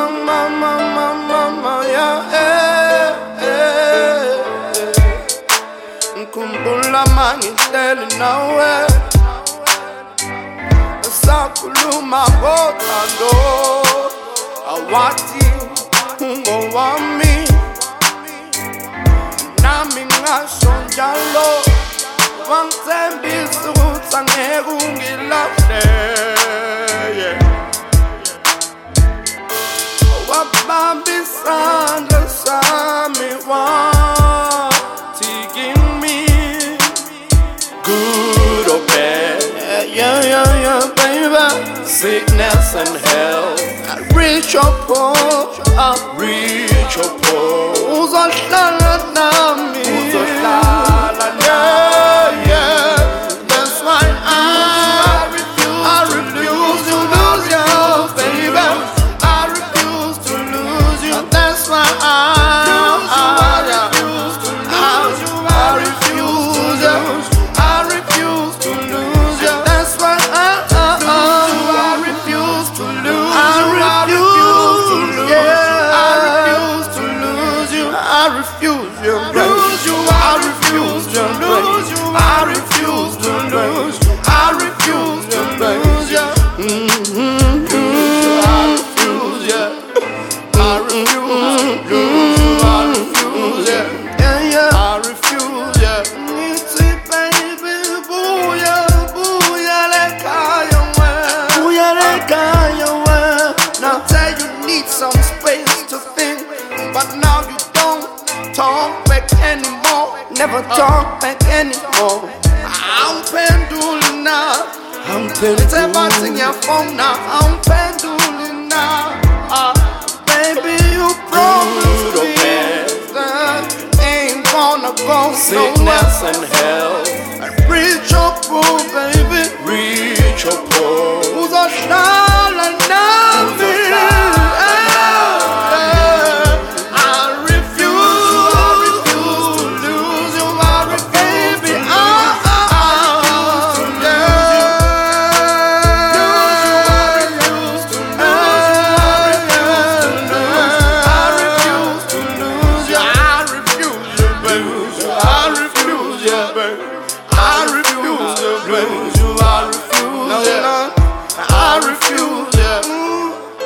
Ngikhumbula mangihleli nawe sakhuluma ngothando awathi ungowami nami ngasho njalo wangithembisa ukuthi angeke ungilahle wabamba isandla sami wathi kimi good or bad, yeah, baby. Sickness and health, I reach your poor, I reach your poor. Uzohlala nami, uzohlala nami, yeah. That's why I refuse to lose you, baby. I refuse to lose you. That's why I refuse to lose you. I refuse to lose you. That's why I refuse to lose you. I refuse to lose you. I refuse to lose you. I refuse you. I refuse to lose you. I refuse to lose you. I refuse to lose you. I refuse you. I refuse you. Yeah. I refuse you. Some space to think, but now you don't talk back anymore. Never talk back anymore. I'm pendulum now. It's everything your phone now. I'm pendulum now. Baby, you promised me that ain't gonna go sickness and health. Reach your pool, baby. Reach your pool. Who's a star like nothing?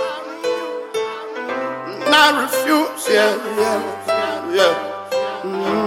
I refuse, yeah.